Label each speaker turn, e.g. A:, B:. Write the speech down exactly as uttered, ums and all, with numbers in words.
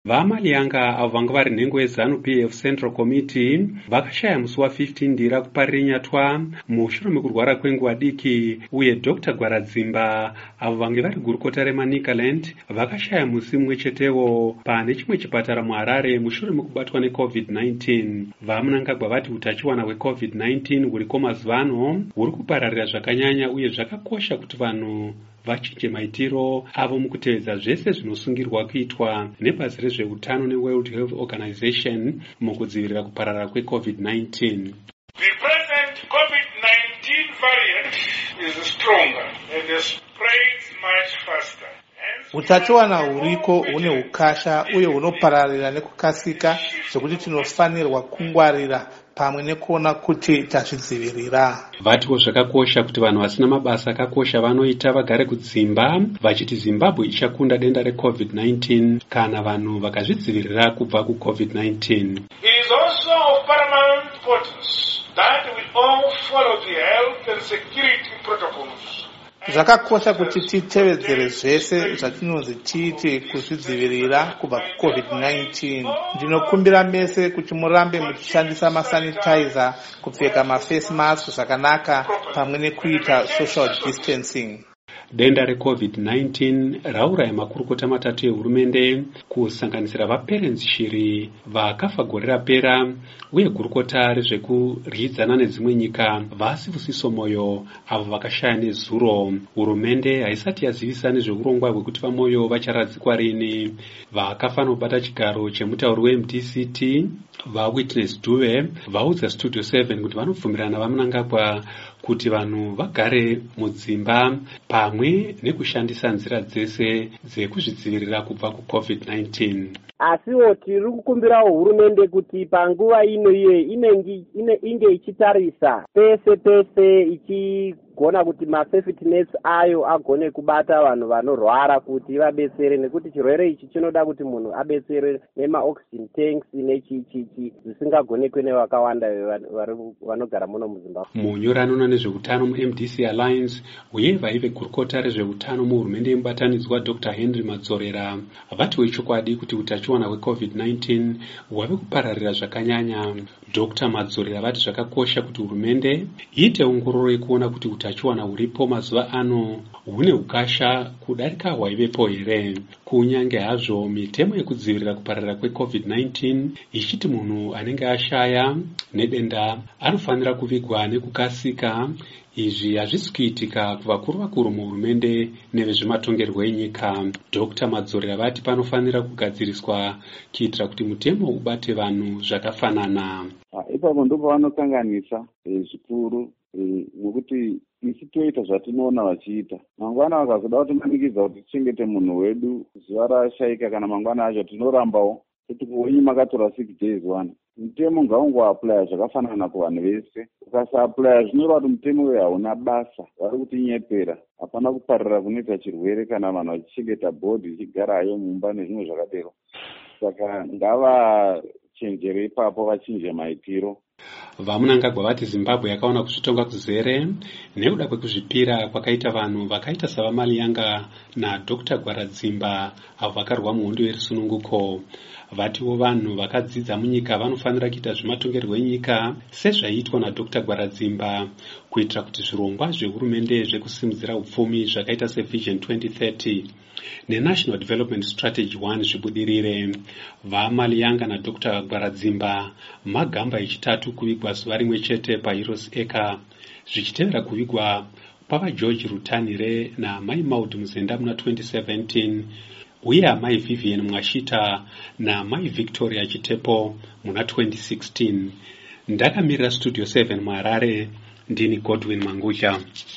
A: vaMalianga avo vanga vari nhengo yeZANU-P F Central Committee vakashaya musi wa15 ndira kuparira nyatwa mushure mekurwara kwenguva diki, uye Doctor Gwaradzimba avo vange vari gurukota reManicaland vakashaya musi mumwe chetewo pane chimwe chipatara muHarare mushure mekubatwa neCovid nineteen. VaMnangagwa vati utachiwana hweCovid nineteen huriko mazuva ano huri kupararira zvakanyanya, uye zvakakosha kuti vanhu vachinje maitiro avo mukutevedza zvese zvinosungirwa kuitwa nebazi rezveutano neWorld Health Organization mukudzivirira kupararira kweCovid nineteen.
B: The present COVID nineteen variant is stronger and spreads much faster.
C: Utachiwana huriko hune ukasha uye hunopararira nekukasika, zvekuti tinofanirwa kungwarira pamwe nekuona kuti tazvidzivirira.
A: Vatiwo zvakakosha kuti vanhu vasina mabasa akakosha vanoita vagare kudzimba, vachiti Zimbabwe ichakunda denda reCovid nineteen kana vanhu vakazvidzivirira kubva kuCovid nineteen.
B: It is also of paramount importance that we all follow the health and security protocols.
C: Zvakakosha kuti titevedzere zvese zvatinonzi tiite kuzvidzivirira kubva kuCovid nineteen. Ndinokumbira mese kuti murambe muchishandisa masanitizer, kupfeka maface mask zvakanaka pamwe nekuita social distancing.
A: Denda reCovid nineteen rauraya makurukota matatu ehurumende kusanganisira vaPerence Shiri vakafa gore rapera, uye gurukota rezvekuryidzana nedzimwe nyika vaSibusiso Moyo avo vakashaya nezuro. Hurumende haisati yazivisa nezveurongwa hwekuti vaMoyo vacharadzikwa rini. Vakafa nobata chigaro chemutauri weM D C T vaWitness Dube vaudza Studio seven kuti vanobvumirana vaMnangagwa kuti vanhu vagare mudzimba pamwe nekushandisa nzira dzese dzekuzvidzivirira kubva kuCovid nineteen.
D: Asiwo tiri kukumbirawo hurumende kuti panguva ino iye inenge inge ichitarisa pese pese ichigona kuti masafety nets ayo agone kubata vanhu vanorwara kuti vabetsere, nekuti chirwere ichi chinoda kuti munhu abetsere nemaoxygen tanks nechichichi zvisingagonekwe nevakawanda vanogara muno muZimbabwe.
A: Munyori anoona nezveutano muM D C Alliance uye vaive gurukota rezveutano muhurumende yemubatanidzwa Doctor Henry Madzorera vatiwo ichokwadi kuti utachiwana hweCovid nineteen hwave kupararira zvakanyanya. Doctor Madzorera vati zvakakosha kuti hurumende iite ongororo yekuona kuti utachiwana huripo mazuva ano hune ukasha kudarika hwaivepo here, kunyange hazvo mitemo yekudzivirira kupararira kweCovid nineteen ichiti munhu anenge ashaya nedenda anofanira kuvigwa nekukasika. Izvi hazvisi kuitika kuvakuru vakuru muhurumende nevezvematongerwo enyika. Doctor Madzorera vati panofanira kugadziriswa kuitira kuti mutemo ubate vanhu zvakafanana.
E: Ipapo ndipo vanokanganisa zvikuru nokuti isi toita zvatinoona vachiita. Mangwana vakazoda kuti manikidza kuti tichengete munhu wedu zuva rashaika kana mangwana acho tinorambawo kuti kuonyi makatora six days one. Mutemo ngaungoaplaya zvakafanana kuvanhu vese. Ukasaaplaya zvinoreva kuti mutemo uyu hauna basa, vari kutinyepera. Hapana kuparira kunoita chirwere kana vanhu vachichengeta bhodhi ichigarayo mumba nezvimwe zvakadero. Saka ngavachenjere ipapo vachinje maitiro.
A: VaMnangagwa vati Zimbabwe yakaona kuzvitonga kuzere nekuda kwekuzvipira kwakaita vanhu vakaita savaMalianga naDoctor Gwaradzimba avo vakarwa muhondo yerusununguko. Vatiwo vanhu vakadzidza munyika vanofanira kuita zvematongerwo enyika sezvaiitwa naDoctor Gwaradzimba kuitira kuti zvirongwa zvehurumende zvekusimudzira upfumi zvakaita seVision twenty thirty neNational Development Strategy one zvibudirire. VaMalianga naDoctor Gwaradzimba magamba echitatu kuvigwa zuva rimwe chete paHeroes Acre, zvichitevera kuvigwa pavaGeorge Rutanire naMai Maud Muzenda muna twenty seventeen, uye amai Vivian Mwashita naMai Victoria Chitepo muna twenty sixteen. Ndakamirira Studio seven muHarare, ndini Godwin Mangucha.